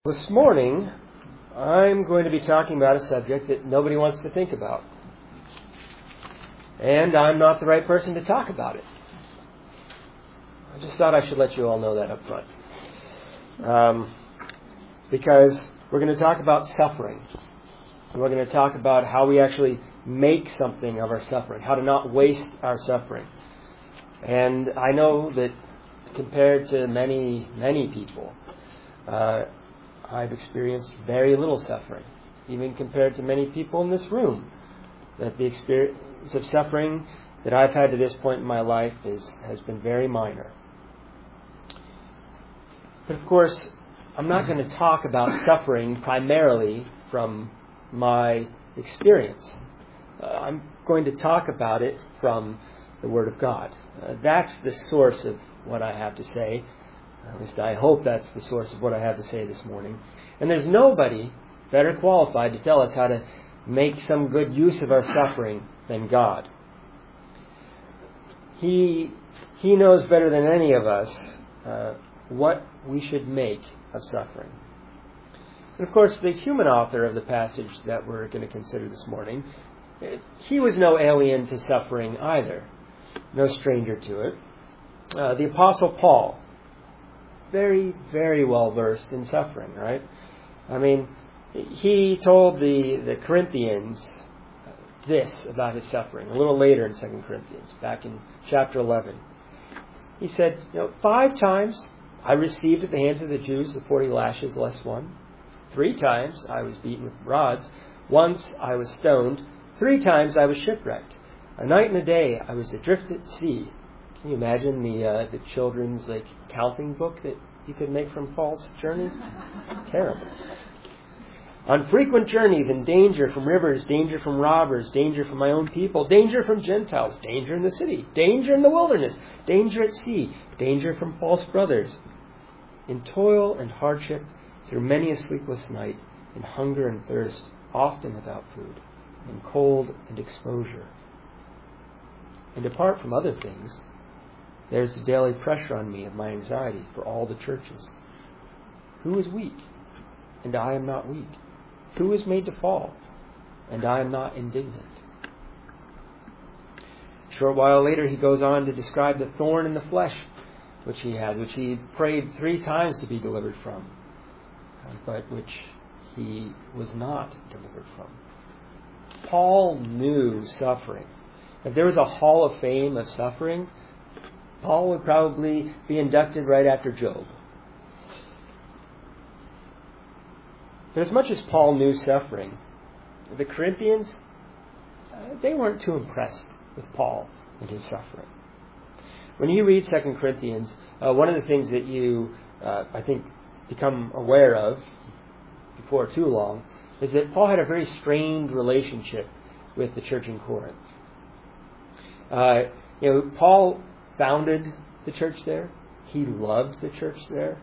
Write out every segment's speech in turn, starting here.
This morning, I'm going to be talking about a subject that nobody wants to think about. And I'm not the right person to talk about it. I just thought I should let you all know that up front. Because we're going to talk about suffering. And we're going to talk about how we actually make something of our suffering, how to not waste our suffering. And I know that compared to many, many people, I've experienced very little suffering, even compared to many people in this room. That the experience of suffering that I've had to this point in my life has been very minor. But of course, I'm not going to talk about suffering primarily from my experience. I'm going to talk about it from the Word of God. That's the source of what I have to say. At least I hope that's the source of what I have to say this morning. And there's nobody better qualified to tell us how to make some good use of our suffering than God. He knows better than any of us what we should make of suffering. And of course, the human author of the passage that we're going to consider this morning, he was no alien to suffering either, no stranger to it. The Apostle Paul, very, very well versed in suffering, right? I mean, he told the Corinthians this about his suffering a little later in 2 Corinthians, back in chapter 11. He said, 5 times I received at the hands of the Jews the 40 lashes less one. 3 times I was beaten with rods. Once I was stoned. 3 times I was shipwrecked. A night and a day I was adrift at sea. Can you imagine the children's counting book that you could make from Paul's journey? Terrible. On frequent journeys in danger from rivers, danger from robbers, danger from my own people, danger from Gentiles, danger in the city, danger in the wilderness, danger at sea, danger from false brothers. In toil and hardship, through many a sleepless night, in hunger and thirst, often without food, in cold and exposure. And apart from other things, there's the daily pressure on me of my anxiety for all the churches. Who is weak? And I am not weak. Who is made to fall? And I am not indignant. A short while later, he goes on to describe the thorn in the flesh which he has, which he prayed 3 times to be delivered from, but which he was not delivered from. Paul knew suffering. If there was a hall of fame of suffering, Paul would probably be inducted right after Job. But as much as Paul knew suffering, the Corinthians, they weren't too impressed with Paul and his suffering. When you read 2 Corinthians, one of the things that you, I think, become aware of before too long is that Paul had a very strained relationship with the church in Corinth. Paul founded the church there. He loved the church there.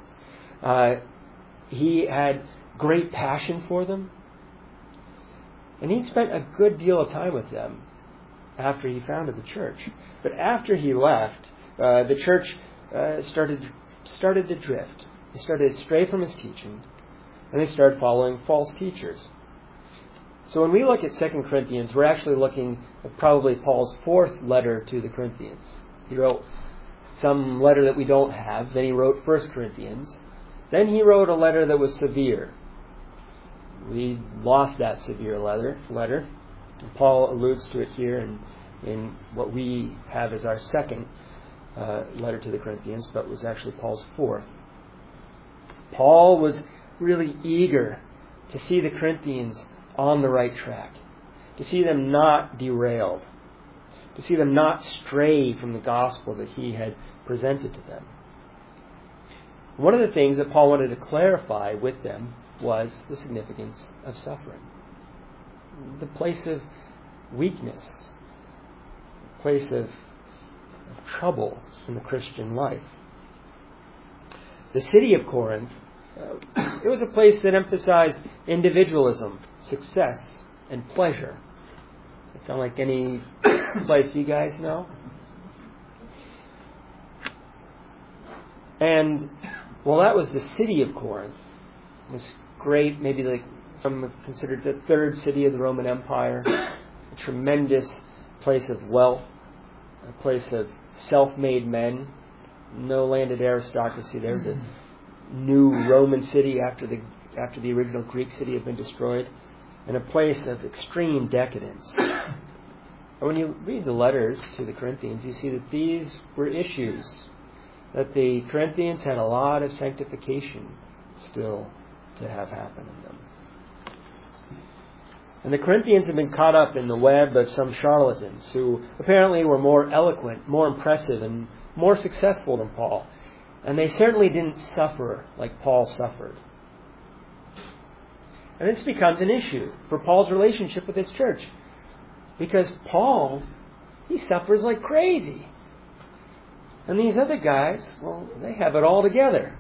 He had great passion for them. And he spent a good deal of time with them after he founded the church. But after he left, the church started to drift. They started to stray from his teaching, and they started following false teachers. So when we look at 2 Corinthians, we're actually looking at probably Paul's 4th letter to the Corinthians. He wrote some letter that we don't have. Then he wrote 1 Corinthians. Then he wrote a letter that was severe. We lost that severe letter. Paul alludes to it here in what we have as our 2nd letter to the Corinthians, but was actually Paul's 4th. Paul was really eager to see the Corinthians on the right track, to see them not derailed, to see them not stray from the gospel that he had presented to them. One of the things that Paul wanted to clarify with them was the significance of suffering, the place of weakness, the place of trouble in the Christian life. The city of Corinth, it was a place that emphasized individualism, success, and pleasure. Does that sound like any place you guys know? And, well, that was the city of Corinth. this great, maybe like some have considered the third city of the Roman Empire, a tremendous place of wealth, a place of self-made men, no landed aristocracy. There's a new Roman city after the original Greek city had been destroyed, and a place of extreme decadence. And when you read the letters to the Corinthians, you see that these were issues, that the Corinthians had a lot of sanctification still to have happen in them. And the Corinthians had been caught up in the web of some charlatans who apparently were more eloquent, more impressive, and more successful than Paul. And they certainly didn't suffer like Paul suffered. And this becomes an issue for Paul's relationship with his church. Because Paul, he suffers like crazy. And these other guys, well, they have it all together.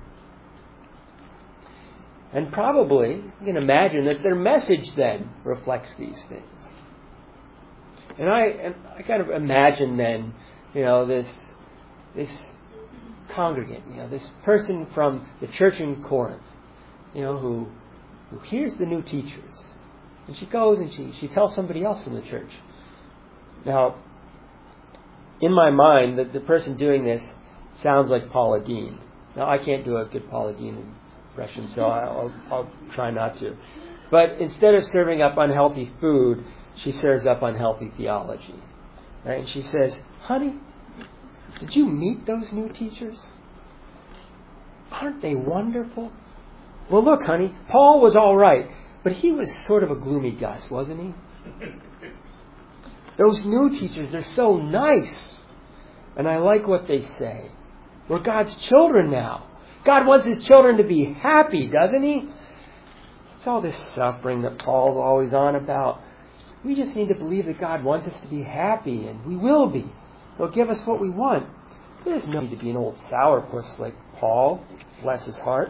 And probably, you can imagine that their message then reflects these things. And I kind of imagine then, this congregant, this person from the church in Corinth, who hears the new teachers. And she goes and she tells somebody else from the church. Now, in my mind, the person doing this sounds like Paula Deen. Now, I can't do a good Paula Deen impression, so I'll try not to. But instead of serving up unhealthy food, she serves up unhealthy theology. Right? And she says, "Honey, did you meet those new teachers? Aren't they wonderful? Well, look, honey, Paul was all right, but he was sort of a gloomy Gus, wasn't he? Those new teachers, they're so nice. And I like what they say. We're God's children now. God wants His children to be happy, doesn't He?" It's all this suffering that Paul's always on about. We just need to believe that God wants us to be happy, and we will be. He'll give us what we want. There's no need to be an old sourpuss like Paul, bless his heart.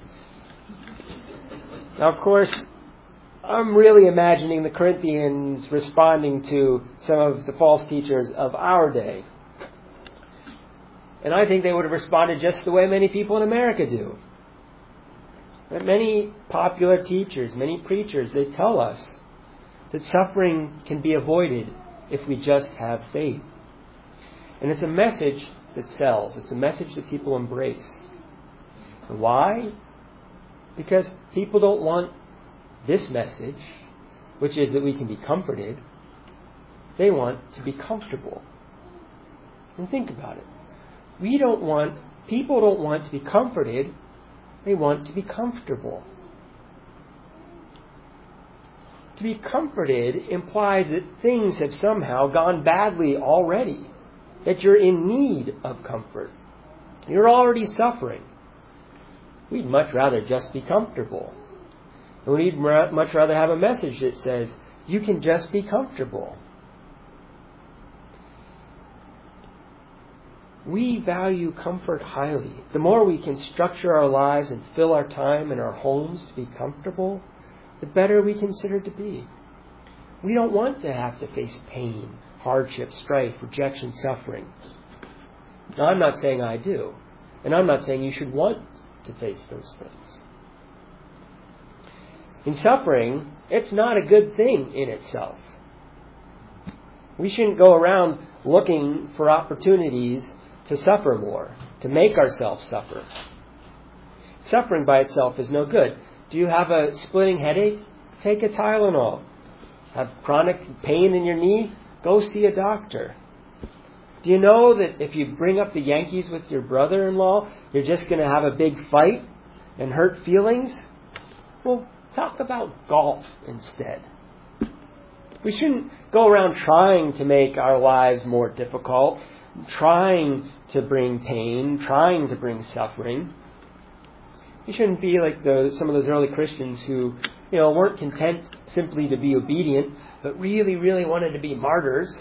Now, of course, I'm really imagining the Corinthians responding to some of the false teachers of our day. And I think they would have responded just the way many people in America do. But many popular teachers, many preachers, they tell us that suffering can be avoided if we just have faith. And it's a message that sells. It's a message that people embrace. And why? Because people don't want this message, which is that we can be comforted. They want to be comfortable. And think about it. People don't want to be comforted. They want to be comfortable. To be comforted implies that things have somehow gone badly already. That you're in need of comfort. You're already suffering. We'd much rather just be comfortable. And we'd much rather have a message that says, you can just be comfortable. We value comfort highly. The more we can structure our lives and fill our time and our homes to be comfortable, the better we consider to be. We don't want to have to face pain, hardship, strife, rejection, suffering. Now, I'm not saying I do. And I'm not saying you should want to face those things. In suffering, it's not a good thing in itself. We shouldn't go around looking for opportunities to suffer more, to make ourselves suffer. Suffering by itself is no good. Do you have a splitting headache? Take a Tylenol. Have chronic pain in your knee? Go see a doctor. Do you know that if you bring up the Yankees with your brother-in-law, you're just going to have a big fight and hurt feelings? Well, talk about golf instead. We shouldn't go around trying to make our lives more difficult, trying to bring pain, trying to bring suffering. We shouldn't be like some of those early Christians who, weren't content simply to be obedient, but really, really wanted to be martyrs.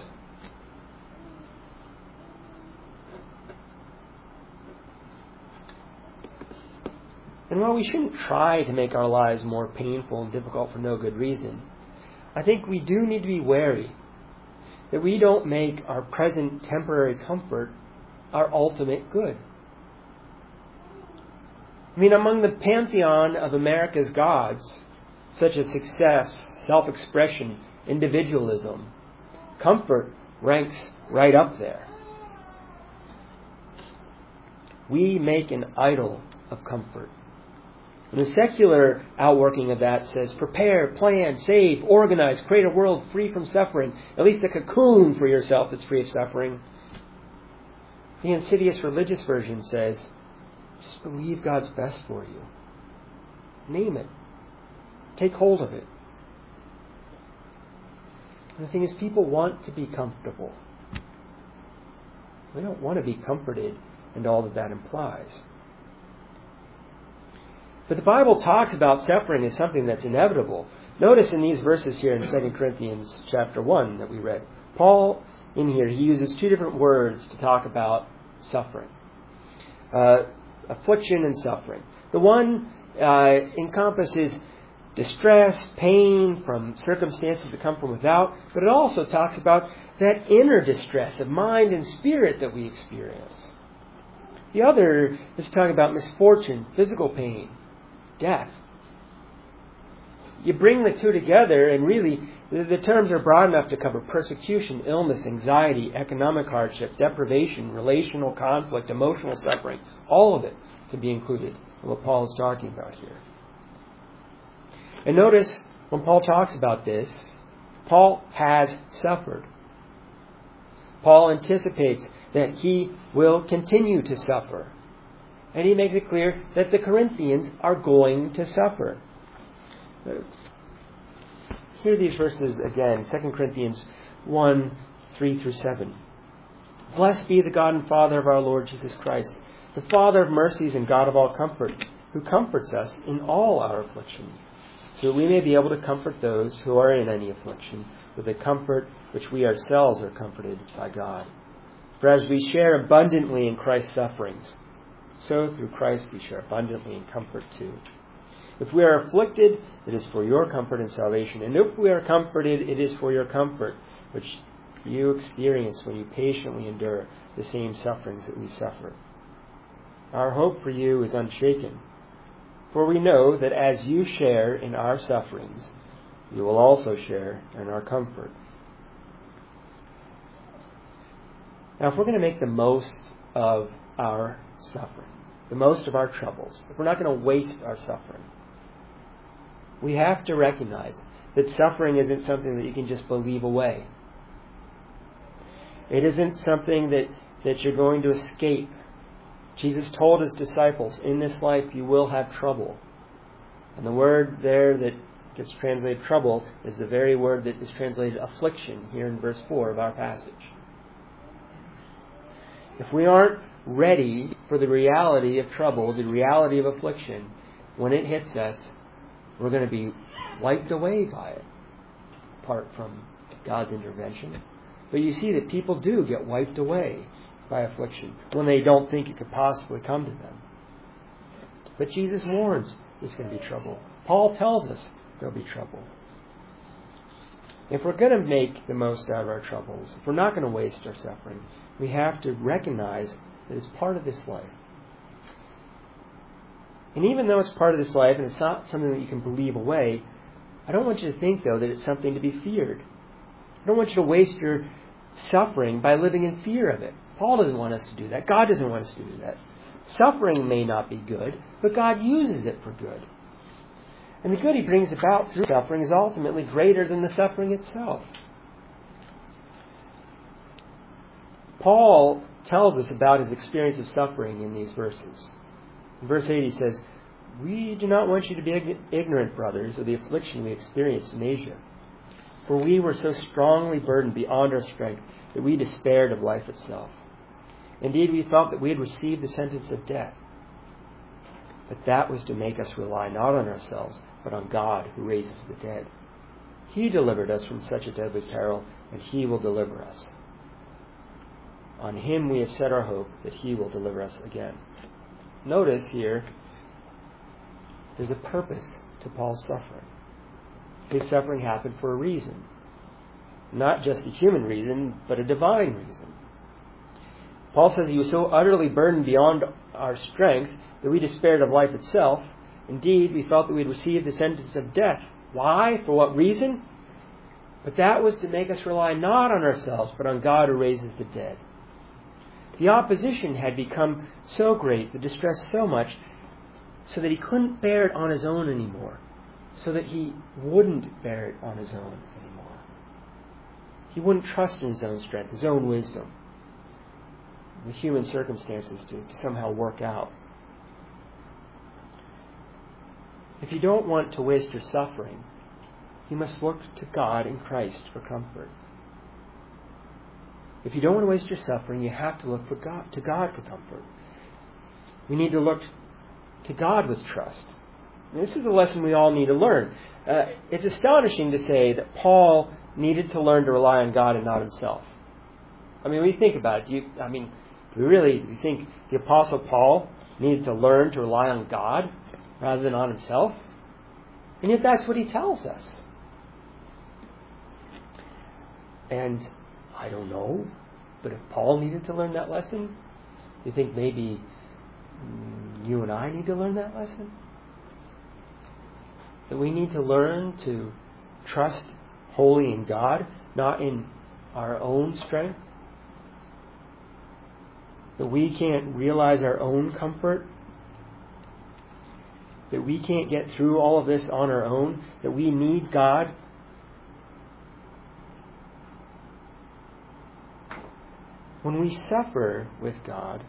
And while we shouldn't try to make our lives more painful and difficult for no good reason, I think we do need to be wary that we don't make our present temporary comfort our ultimate good. I mean, among the pantheon of America's gods, such as success, self-expression, individualism, comfort ranks right up there. We make an idol of comfort. And the secular outworking of that says, prepare, plan, save, organize, create a world free from suffering, at least a cocoon for yourself that's free of suffering. The insidious religious version says, just believe God's best for you. Name it. Take hold of it. And the thing is, people want to be comfortable. They don't want to be comforted and all that implies. But the Bible talks about suffering as something that's inevitable. Notice in these verses here in 2 Corinthians chapter 1 that we read, Paul, in here, he uses two different words to talk about suffering. Affliction and suffering. The one encompasses distress, pain from circumstances that come from without, but it also talks about that inner distress of mind and spirit that we experience. The other is talking about misfortune, physical pain, death. You bring the two together and really the terms are broad enough to cover persecution, illness, anxiety, economic hardship, deprivation, relational conflict, emotional suffering. All of it can be included in what Paul is talking about here. And notice when Paul talks about this, Paul has suffered. Paul anticipates that he will continue to suffer. And he makes it clear that the Corinthians are going to suffer. Hear these verses again, 2 Corinthians 1, 3 through 7. Blessed be the God and Father of our Lord Jesus Christ, the Father of mercies and God of all comfort, who comforts us in all our affliction, so that we may be able to comfort those who are in any affliction with the comfort which we ourselves are comforted by God. For as we share abundantly in Christ's sufferings, so through Christ we share abundantly in comfort too. If we are afflicted, it is for your comfort and salvation. And if we are comforted, it is for your comfort, which you experience when you patiently endure the same sufferings that we suffer. Our hope for you is unshaken, for we know that as you share in our sufferings, you will also share in our comfort. Now, if we're going to make the most of our suffering, the most of our troubles, if we're not going to waste our suffering, we have to recognize that suffering isn't something that you can just believe away. It isn't something that you're going to escape. Jesus told his disciples, in this life you will have trouble. And the word there that gets translated trouble is the very word that is translated affliction here in verse 4 of our passage. If we aren't ready for the reality of trouble, the reality of affliction, when it hits us, we're going to be wiped away by it, apart from God's intervention. But you see that people do get wiped away by affliction when they don't think it could possibly come to them. But Jesus warns there's going to be trouble. Paul tells us there'll be trouble. If we're going to make the most out of our troubles, if we're not going to waste our suffering, we have to recognize that it's part of this life. And even though it's part of this life and it's not something that you can believe away, I don't want you to think, though, that it's something to be feared. I don't want you to waste your suffering by living in fear of it. Paul doesn't want us to do that. God doesn't want us to do that. Suffering may not be good, but God uses it for good. And the good he brings about through suffering is ultimately greater than the suffering itself. Paul tells us about his experience of suffering in these verses. In verse 8 he says, we do not want you to be ignorant, brothers, of the affliction we experienced in Asia. For we were so strongly burdened beyond our strength that we despaired of life itself. Indeed, we felt that we had received the sentence of death. But that was to make us rely not on ourselves, but on God who raises the dead. He delivered us from such a deadly peril, and he will deliver us. On him we have set our hope that he will deliver us again. Notice here, there's a purpose to Paul's suffering. His suffering happened for a reason. Not just a human reason, but a divine reason. Paul says he was so utterly burdened beyond our strength that we despaired of life itself. Indeed, we felt that we'd received the sentence of death. Why? For what reason? But that was to make us rely not on ourselves, but on God who raises the dead. The opposition had become so great, the distress so much, so that he couldn't bear it on his own anymore. So that he wouldn't bear it on his own anymore. He wouldn't trust in his own strength, his own wisdom, the human circumstances to somehow work out. If you don't want to waste your suffering, you must look to God in Christ for comfort. If you don't want to waste your suffering, you have to look to God for comfort. We need to look to God with trust. And this is a lesson we all need to learn. It's astonishing to say that Paul needed to learn to rely on God and not himself. I mean, when you think about it, do you think the Apostle Paul needed to learn to rely on God rather than on himself? And yet that's what he tells us. And I don't know, but if Paul needed to learn that lesson, do you think maybe you and I need to learn that lesson? That we need to learn to trust wholly in God, not in our own strength. That we can't realize our own comfort. That we can't get through all of this on our own. That we need God. When we suffer with God,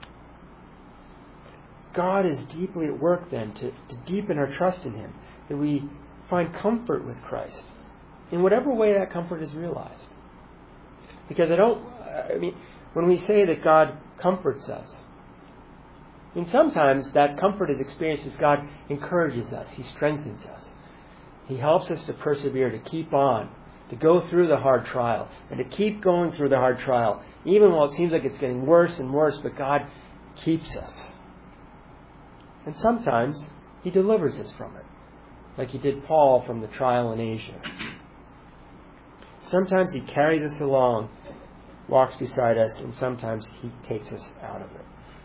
God is deeply at work then to deepen our trust in Him. That we find comfort with Christ in whatever way that comfort is realized. Because when we say that God comforts us, sometimes that comfort is experienced as God encourages us. He strengthens us. He helps us to persevere, to keep on, to go through the hard trial, and to keep going through the hard trial, even while it seems like it's getting worse and worse, but God keeps us. And sometimes He delivers us from it, like He did Paul from the trial in Asia. Sometimes He carries us along, walks beside us, and sometimes He takes us out of it.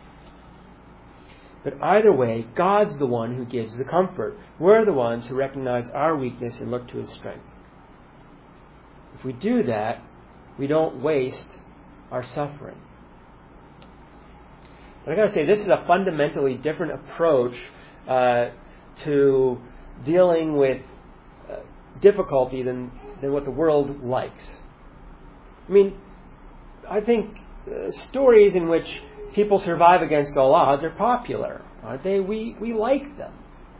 But either way, God's the one who gives the comfort. We're the ones who recognize our weakness and look to His strength. If we do that, we don't waste our suffering. But I've got to say, this is a fundamentally different approach to dealing with difficulty than what the world likes. I think stories in which people survive against all odds are popular, aren't they? We like them.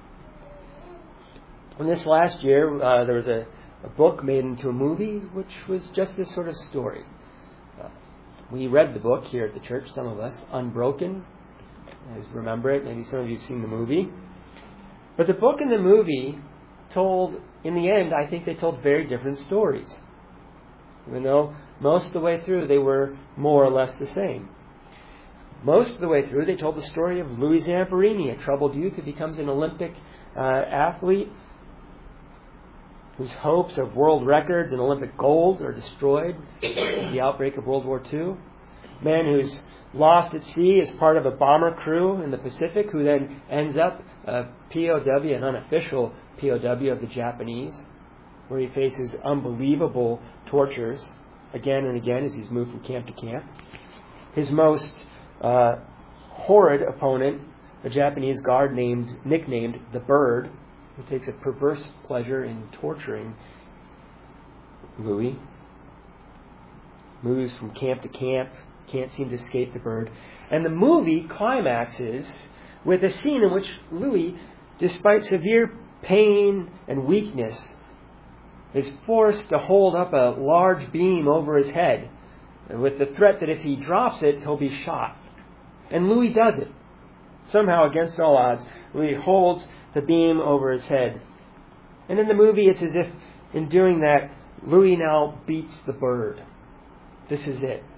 And this last year, there was a book made into a movie, which was just this sort of story. We read the book here at the church, some of us, Unbroken. You guys remember it? Maybe some of you have seen the movie. But the book and the movie told, in the end, I think they told very different stories. Even though most of the way through they were more or less the same. Most of the way through they told the story of Louis Zamperini, a troubled youth who becomes an Olympic athlete, whose hopes of world records and Olympic gold are destroyed in the outbreak of World War II. A man who's lost at sea as part of a bomber crew in the Pacific, who then ends up a POW, an unofficial POW of the Japanese, where he faces unbelievable tortures again and again as he's moved from camp to camp. His most horrid opponent, a Japanese guard nicknamed the Bird, who takes a perverse pleasure in torturing Louis. Moves from camp to camp, can't seem to escape the Bird. And the movie climaxes with a scene in which Louis, despite severe pain and weakness, is forced to hold up a large beam over his head, with the threat that if he drops it, he'll be shot. And Louis does it. Somehow, against all odds, Louis holds the beam over his head. And in the movie, it's as if, in doing that, Louis now beats the Bird. This is it.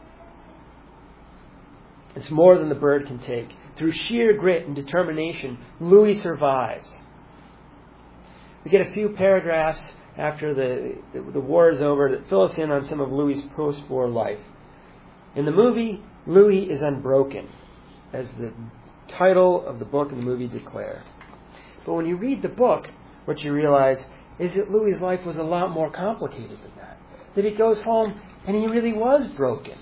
It's more than the Bird can take. Through sheer grit and determination, Louis survives. We get a few paragraphs after the war is over that fill us in on some of Louis' post-war life. In the movie, Louis is unbroken, as the title of the book and the movie declare. But when you read the book, what you realize is that Louis' life was a lot more complicated than that. That he goes home and he really was broken.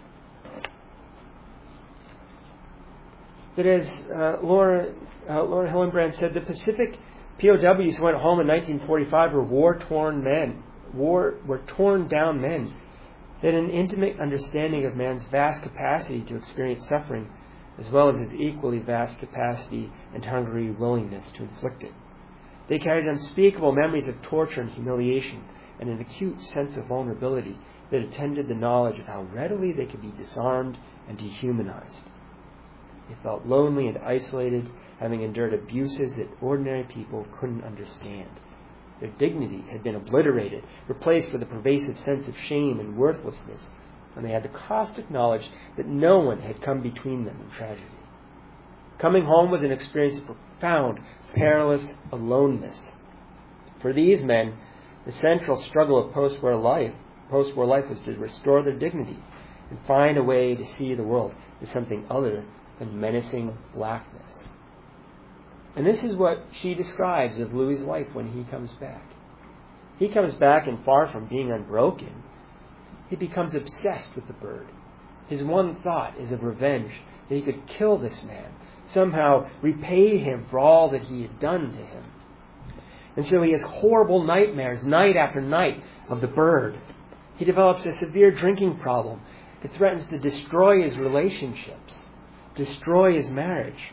That as Laura Hillenbrand said, the Pacific POWs who went home in 1945 were war-torn men, were torn down men. That an intimate understanding of man's vast capacity to experience suffering, as well as his equally vast capacity and hungry willingness to inflict it. They carried unspeakable memories of torture and humiliation, and an acute sense of vulnerability that attended the knowledge of how readily they could be disarmed and dehumanized. They felt lonely and isolated, having endured abuses that ordinary people couldn't understand. Their dignity had been obliterated, replaced with a pervasive sense of shame and worthlessness, and they had the caustic knowledge that no one had come between them in tragedy. Coming home was an experience of profound, perilous aloneness. For these men, the central struggle of post-war life was to restore their dignity and find a way to see the world as something other than menacing blackness. And this is what she describes of Louis' life when he comes back. He comes back, and far from being unbroken, he becomes obsessed with the bird. His one thought is of revenge, that he could kill this man, somehow repay him for all that he had done to him. And so he has horrible nightmares night after night of the bird. He develops a severe drinking problem that threatens to destroy his relationships, destroy his marriage.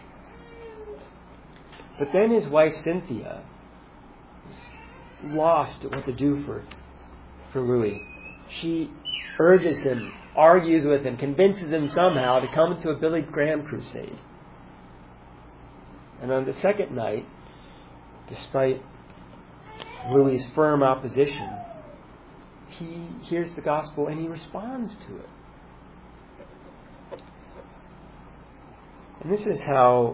But then his wife Cynthia is lost at what to do for Louis. She urges him, argues with him, convinces him somehow to come to a Billy Graham crusade. And on the second night, despite Louis' firm opposition, he hears the gospel and he responds to it. And this is how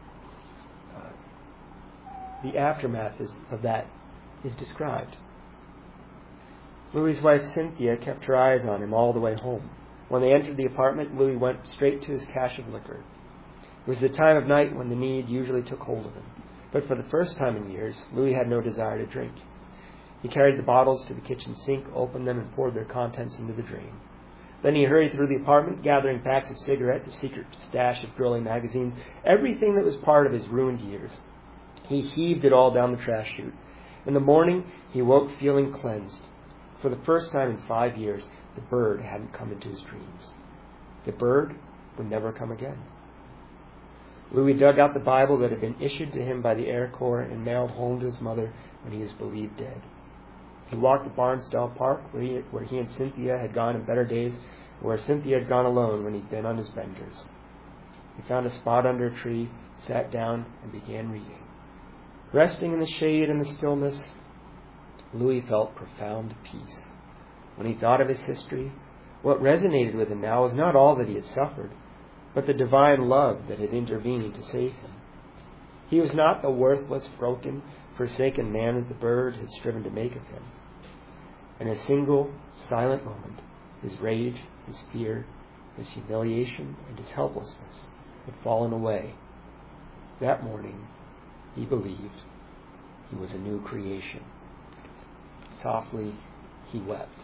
the aftermath of that is described. Louis' wife Cynthia kept her eyes on him all the way home. When they entered the apartment, Louis went straight to his cache of liquor. It was the time of night when the need usually took hold of him. But for the first time in years, Louis had no desire to drink. He carried the bottles to the kitchen sink, opened them, and poured their contents into the drain. Then he hurried through the apartment, gathering packs of cigarettes, a secret stash of girly magazines, everything that was part of his ruined years. He heaved it all down the trash chute. In the morning, he woke feeling cleansed. For the first time in 5 years, the bird hadn't come into his dreams. The bird would never come again. Louis dug out the Bible that had been issued to him by the Air Corps and mailed home to his mother when he was believed dead. He walked to Barnsdall Park, where he and Cynthia had gone in better days, and where Cynthia had gone alone when he'd been on his benders. He found a spot under a tree, sat down, and began reading. Resting in the shade and the stillness, Louis felt profound peace. When he thought of his history, what resonated with him now was not all that he had suffered, but the divine love that had intervened to save him. He was not the worthless, broken, forsaken man that the bird had striven to make of him. In a single, silent moment, his rage, his fear, his humiliation, and his helplessness had fallen away. That morning, he believed he was a new creation. Softly, he wept.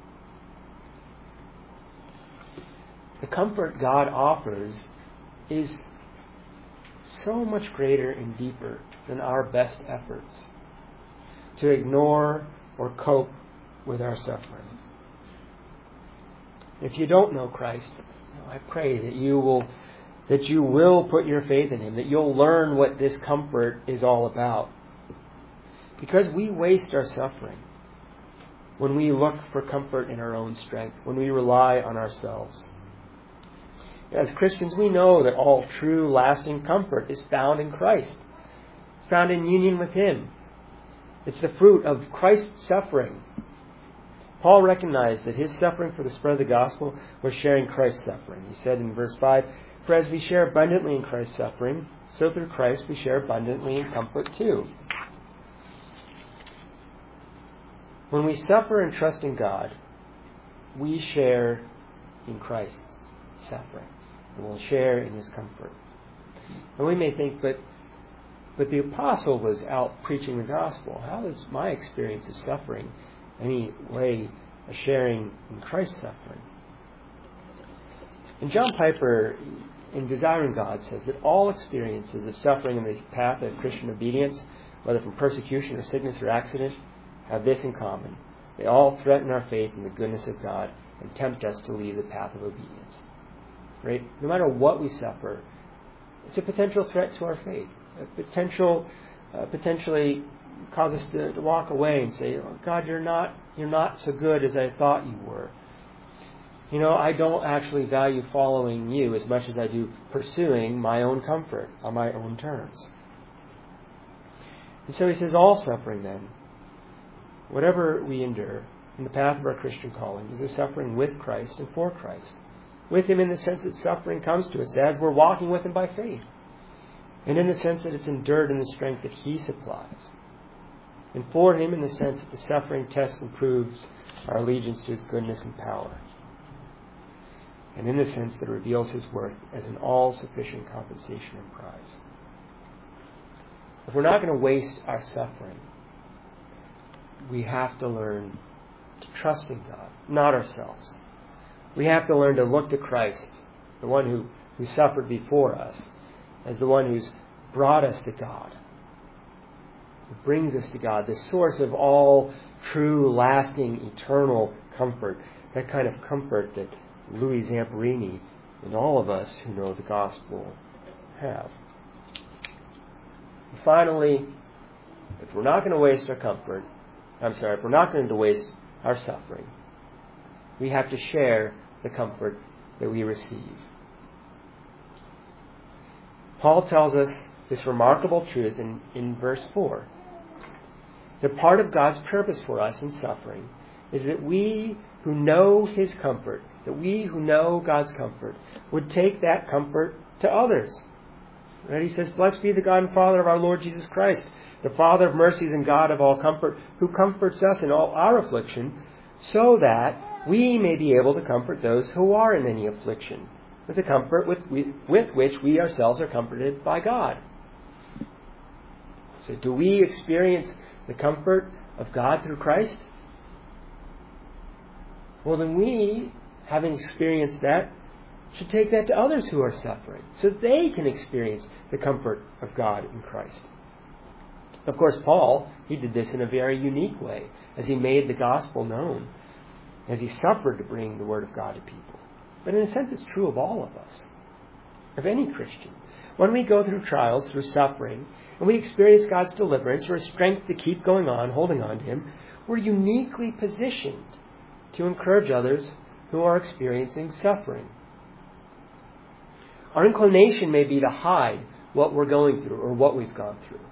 The comfort God offers is so much greater and deeper than our best efforts to ignore or cope with our suffering. If you don't know Christ, I pray that you will put your faith in Him, that you'll learn what this comfort is all about. Because we waste our suffering when we look for comfort in our own strength, when we rely on ourselves. As Christians, we know that all true, lasting comfort is found in Christ. It's found in union with Him. It's the fruit of Christ's suffering. Paul recognized that his suffering for the spread of the gospel was sharing Christ's suffering. He said in verse 5, "For as we share abundantly in Christ's suffering, so through Christ we share abundantly in comfort too." When we suffer and trust in God, we share in Christ's suffering, and we'll share in His comfort. And we may think, but the apostle was out preaching the gospel. How is my experience of suffering any way a sharing in Christ's suffering? And John Piper, in Desiring God, says that all experiences of suffering in the path of Christian obedience, whether from persecution or sickness or accident, have this in common. They all threaten our faith in the goodness of God and tempt us to leave the path of obedience. Right? No matter what we suffer, it's a potential threat to our faith. Potentially cause us to walk away and say, oh, God, you're not so good as I thought you were. I don't actually value following you as much as I do pursuing my own comfort on my own terms. And so he says, all suffering then, whatever we endure in the path of our Christian calling, is a suffering with Christ and for Christ. With Him in the sense that suffering comes to us as we're walking with Him by faith. And in the sense that it's endured in the strength that He supplies. And for Him in the sense that the suffering tests and proves our allegiance to His goodness and power. And in the sense that it reveals His worth as an all-sufficient compensation and prize. If we're not going to waste our suffering, we have to learn to trust in God, not ourselves. We have to learn to look to Christ, the one who suffered before us, as the one who's brought us to God, who brings us to God, the source of all true, lasting, eternal comfort, that kind of comfort that Louis Zamperini and all of us who know the gospel have. And finally, if we're not going to waste our if we're not going to waste our suffering, we have to share the comfort that we receive. Paul tells us this remarkable truth in verse 4. That part of God's purpose for us in suffering is that we who know His comfort, that we who know God's comfort, would take that comfort to others. Right? He says, blessed be the God and Father of our Lord Jesus Christ, the Father of mercies and God of all comfort, who comforts us in all our affliction, so that we may be able to comfort those who are in any affliction, with the comfort with which we ourselves are comforted by God. So do we experience the comfort of God through Christ? Well, then we, having experienced that, should take that to others who are suffering, so they can experience the comfort of God in Christ. Of course, Paul, he did this in a very unique way, as he made the gospel known, as he suffered to bring the word of God to people. But in a sense, it's true of all of us, of any Christian. When we go through trials, through suffering, and we experience God's deliverance or strength to keep going on, holding on to Him, we're uniquely positioned to encourage others who are experiencing suffering. Our inclination may be to hide what we're going through or what we've gone through.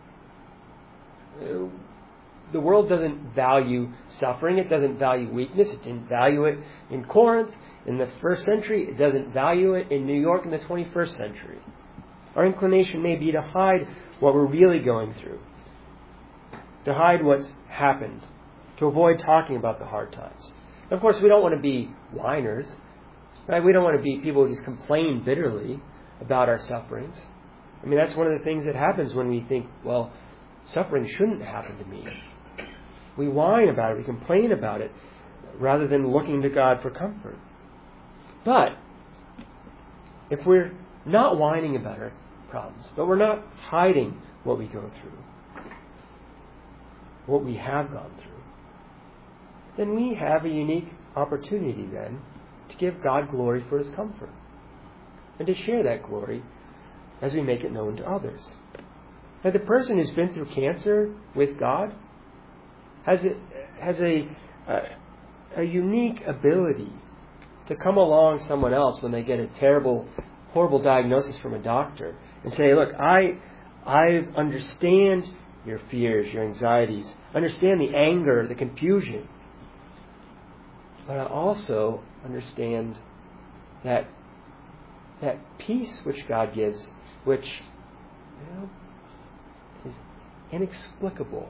The world doesn't value suffering. It doesn't value weakness. It didn't value it in Corinth in the first century. It doesn't value it in New York in the 21st century. Our inclination may be to hide what we're really going through, to hide what's happened, to avoid talking about the hard times. And of course, we don't want to be whiners. Right? We don't want to be people who just complain bitterly about our sufferings. I mean, that's one of the things that happens when we think, well, suffering shouldn't happen to me. We whine about it, we complain about it, rather than looking to God for comfort. But if we're not whining about our problems, but we're not hiding what we go through, what we have gone through, then we have a unique opportunity then to give God glory for His comfort and to share that glory as we make it known to others. Now, the person who's been through cancer with God has a unique ability to come along someone else when they get a terrible, horrible diagnosis from a doctor and say, look, I understand your fears, your anxieties, understand the anger, the confusion, but I also understand that peace which God gives, which is inexplicable.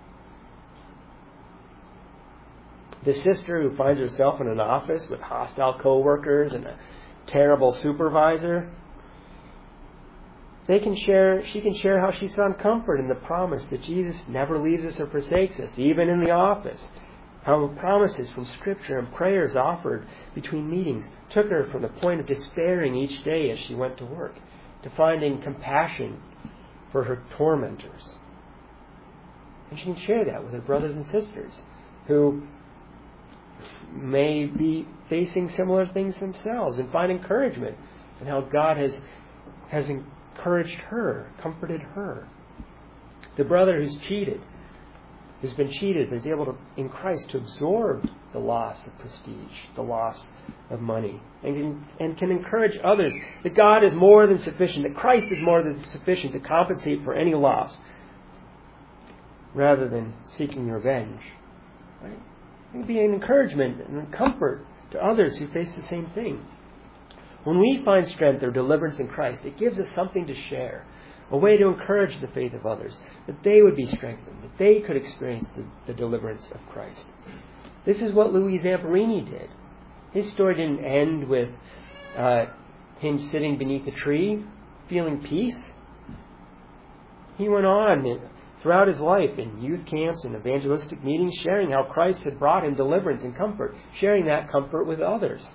The sister who finds herself in an office with hostile co-workers and a terrible supervisor, She can share how she's found comfort in the promise that Jesus never leaves us or forsakes us, even in the office. How promises from Scripture and prayers offered between meetings took her from the point of despairing each day as she went to work to finding compassion for her tormentors. And she can share that with her brothers and sisters who may be facing similar things themselves and find encouragement in how God has encouraged her, comforted her. The brother who's been cheated, is able to, in Christ, to absorb the loss of prestige, the loss of money, and can encourage others that God is more than sufficient, that Christ is more than sufficient to compensate for any loss, rather than seeking revenge. Right? It can be an encouragement and a comfort to others who face the same thing. When we find strength or deliverance in Christ, it gives us something to share, a way to encourage the faith of others, that they would be strengthened, that they could experience the deliverance of Christ. This is what Louis Zamperini did. His story didn't end with him sitting beneath a tree, feeling peace. He went on throughout his life in youth camps and evangelistic meetings, sharing how Christ had brought him deliverance and comfort, sharing that comfort with others.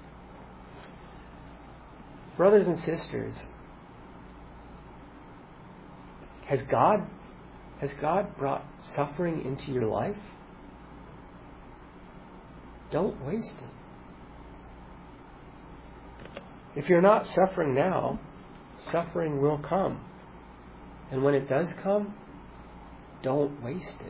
Brothers and sisters, has God brought suffering into your life? Don't waste it. If you're not suffering now, suffering will come. And when it does come, don't waste it.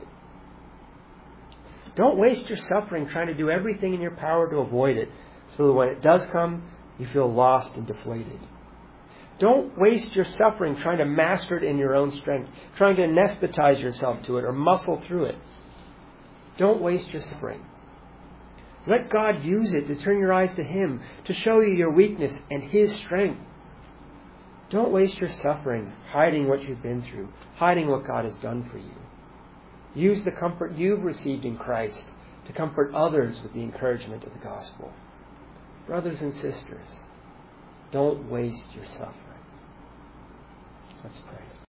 Don't waste your suffering trying to do everything in your power to avoid it, so that when it does come, you feel lost and deflated. Don't waste your suffering trying to master it in your own strength, trying to anesthetize yourself to it or muscle through it. Don't waste your suffering. Let God use it to turn your eyes to Him, to show you your weakness and His strength. Don't waste your suffering hiding what you've been through, hiding what God has done for you. Use the comfort you've received in Christ to comfort others with the encouragement of the gospel. Brothers and sisters, don't waste your suffering. Let's pray.